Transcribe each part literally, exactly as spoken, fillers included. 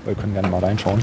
Wir können gerne mal reinschauen.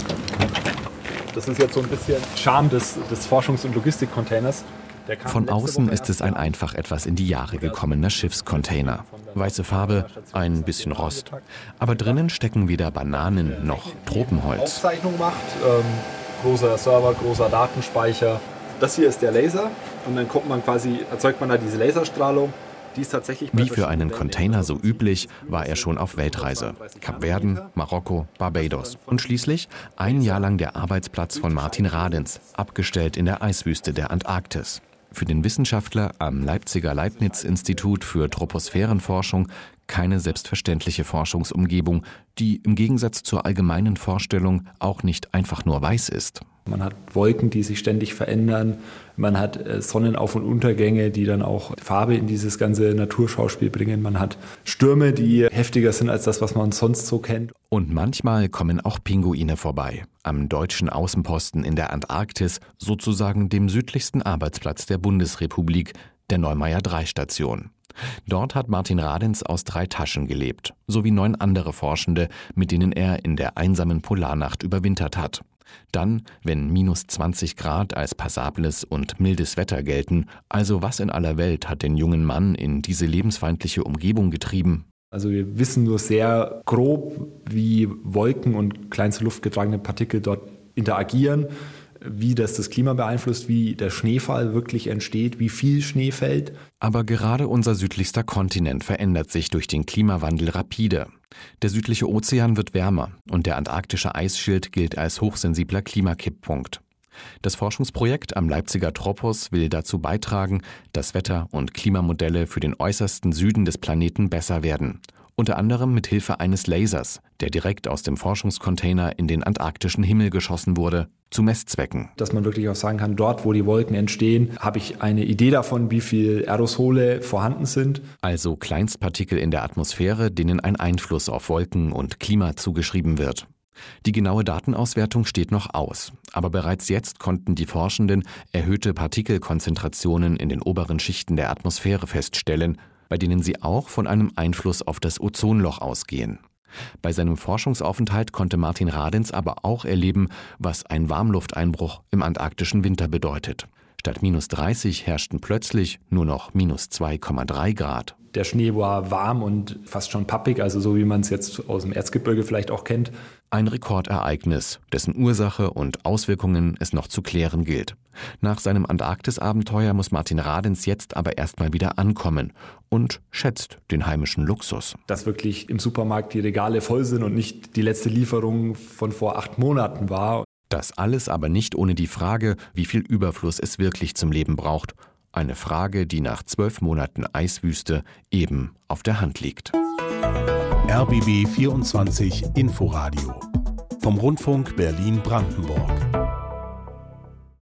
Das ist jetzt so ein bisschen Charme des, des Forschungs- und Logistikcontainers. Von außen ist es ein einfach etwas in die Jahre gekommener Schiffscontainer. Weiße Farbe, ein bisschen Rost. Aber drinnen stecken weder Bananen noch Tropenholz. Aufzeichnung macht, ähm, großer Server, großer Datenspeicher. Das hier ist der Laser und dann kommt man quasi, erzeugt man da diese Laserstrahlung. Die ist tatsächlich Wie für einen Container so üblich, war er schon auf Weltreise. Kapverden, Marokko, Barbados und schließlich ein Jahr lang der Arbeitsplatz von Martin Radens, abgestellt in der Eiswüste der Antarktis. Für den Wissenschaftler am Leipziger Leibniz-Institut für Troposphärenforschung keine selbstverständliche Forschungsumgebung, die im Gegensatz zur allgemeinen Vorstellung auch nicht einfach nur weiß ist. Man hat Wolken, die sich ständig verändern. Man hat Sonnenauf- und Untergänge, die dann auch Farbe in dieses ganze Naturschauspiel bringen. Man hat Stürme, die heftiger sind als das, was man sonst so kennt. Und manchmal kommen auch Pinguine vorbei. Am deutschen Außenposten in der Antarktis, sozusagen dem südlichsten Arbeitsplatz der Bundesrepublik, der Neumeier drei Station. Dort hat Martin Radens aus drei Taschen gelebt, sowie neun andere Forschende, mit denen er in der einsamen Polarnacht überwintert hat. Dann, wenn minus zwanzig Grad als passables und mildes Wetter gelten, also was in aller Welt hat den jungen Mann in diese lebensfeindliche Umgebung getrieben? Also wir wissen nur sehr grob, wie Wolken und kleinste luftgetragene Partikel dort interagieren, wie das das Klima beeinflusst, wie der Schneefall wirklich entsteht, wie viel Schnee fällt. Aber gerade unser südlichster Kontinent verändert sich durch den Klimawandel rapide. Der südliche Ozean wird wärmer und der antarktische Eisschild gilt als hochsensibler Klimakipppunkt. Das Forschungsprojekt am Leipziger Tropos will dazu beitragen, dass Wetter- und Klimamodelle für den äußersten Süden des Planeten besser werden. Unter anderem mit Hilfe eines Lasers, der direkt aus dem Forschungscontainer in den antarktischen Himmel geschossen wurde, zu Messzwecken. Dass man wirklich auch sagen kann, dort, wo die Wolken entstehen, habe ich eine Idee davon, wie viel Aerosole vorhanden sind. Also Kleinstpartikel in der Atmosphäre, denen ein Einfluss auf Wolken und Klima zugeschrieben wird. Die genaue Datenauswertung steht noch aus, aber bereits jetzt konnten die Forschenden erhöhte Partikelkonzentrationen in den oberen Schichten der Atmosphäre feststellen, bei denen sie auch von einem Einfluss auf das Ozonloch ausgehen. Bei seinem Forschungsaufenthalt konnte Martin Radens aber auch erleben, was ein Warmlufteinbruch im antarktischen Winter bedeutet. Statt minus dreißig herrschten plötzlich nur noch minus zwei Komma drei Grad. Der Schnee war warm und fast schon pappig, also so wie man es jetzt aus dem Erzgebirge vielleicht auch kennt. Ein Rekordereignis, dessen Ursache und Auswirkungen es noch zu klären gilt. Nach seinem Antarktis-Abenteuer muss Martin Radens jetzt aber erstmal wieder ankommen und schätzt den heimischen Luxus. Dass wirklich im Supermarkt die Regale voll sind und nicht die letzte Lieferung von vor acht Monaten war. Das alles aber nicht ohne die Frage, wie viel Überfluss es wirklich zum Leben braucht. Eine Frage, die nach zwölf Monaten Eiswüste eben auf der Hand liegt. R B B vierundzwanzig Inforadio vom Rundfunk Berlin-Brandenburg.